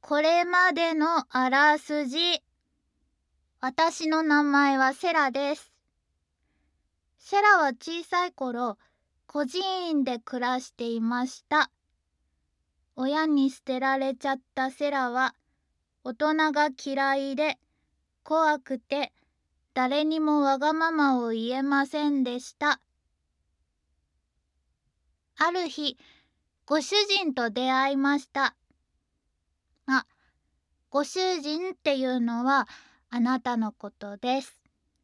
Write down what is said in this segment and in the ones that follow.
これまでのあらすじ。私の名前はセラです。セラは小さい頃、孤児院で暮らしていました。親に捨てられちゃったセラは、大人が嫌いで、怖くて、誰にもわがままを言えませんでした。ある日、ご主人と出会いました。ご主人っていうのはあなたのことです。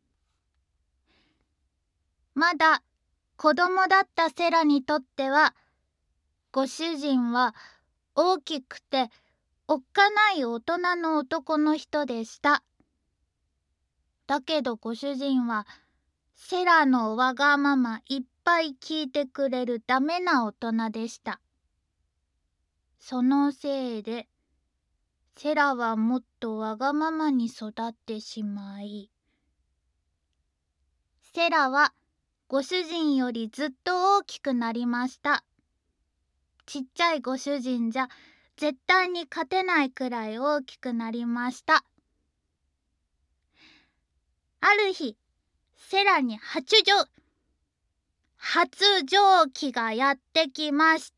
まだ子供だったセラにとっては、ご主人は大きくておっかない大人の男の人でした。だけどご主人はセラのわがままいっぱい聞いてくれるダメな大人でした。そのせいでセラはもっとわがままに育ってしまい、セラはご主人よりずっと大きくなりました。ちっちゃいご主人じゃ絶対に勝てないくらい大きくなりました。ある日、セラに発情期がやってきました。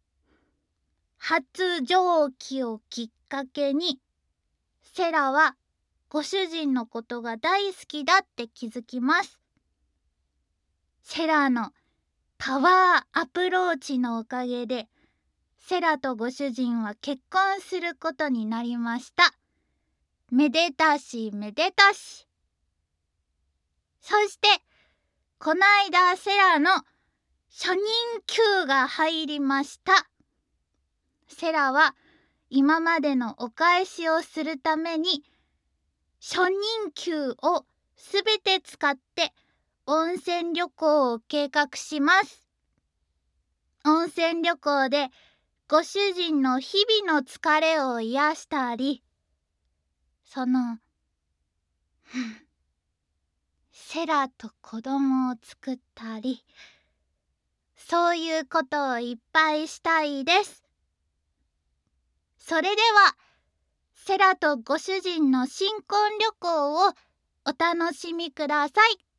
発情期をきっかけに、セラはご主人のことが大好きだって気づきます。セラのパワーアプローチのおかげで、セラとご主人は結婚することになりました。めでたしめでたし。そしてこないだセラの初任給が入りました。セラは今までのお返しをするために初任給をすべて使って温泉旅行を計画します。温泉旅行でご主人の日々の疲れを癒したり、セラと子供を作ったり、そういうことをいっぱいしたいです。それでは、セラとご主人の新婚旅行をお楽しみください。